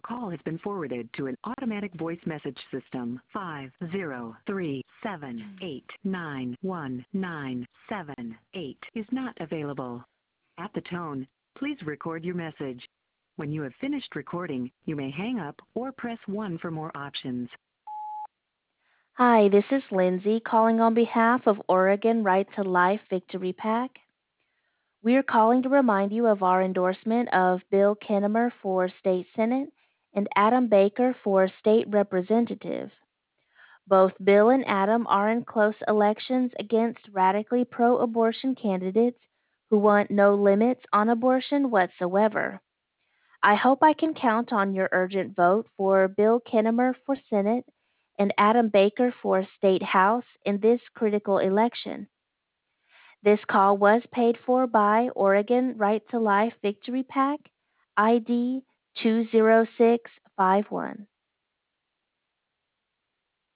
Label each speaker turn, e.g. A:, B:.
A: call has been forwarded to an automatic voice message system. 503789197 is not available. At the tone, please record your message. When you have finished recording, you may hang up or press 1 for more options.
B: Hi, this is Lindsay calling on behalf of Oregon Right to Life Victory PAC. We are calling to remind you of our endorsement of Bill Kinnemer for State Senate and Adam Baker for State Representative. Both Bill and Adam are in close elections against radically pro-abortion candidates who want no limits on abortion whatsoever. I hope I can count on your urgent vote for Bill Kinnemer for Senate and Adam Baker for State House in this critical election. This call was paid for by Oregon Right to Life Victory PAC, ID 20651.